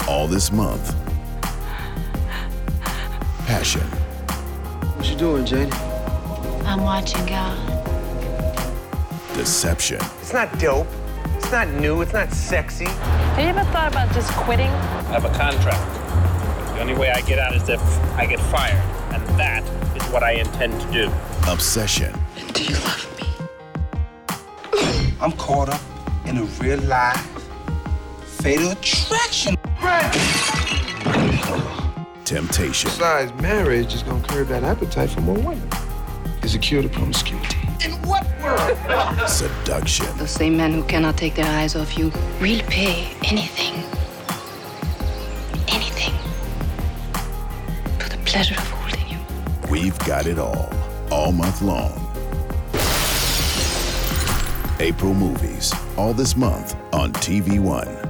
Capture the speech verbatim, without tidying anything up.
All this month. Passion. What you doing, Janie? I'm watching God. Deception. It's not dope. It's not new. It's not sexy. Have you ever thought about just quitting? I have a contract. The only way I get out is if I get fired. And that is what I intend to do. Obsession. Do you love me? I'm caught up in a real life fatal attraction. Temptation. Besides, marriage is gonna curb that appetite for more women. It's a cure to promiscuity. In what world? Seduction. The same men who cannot take their eyes off you will pay anything, anything, for the pleasure of holding you. We've got it all, all month long. April Movies, all this month on T V One.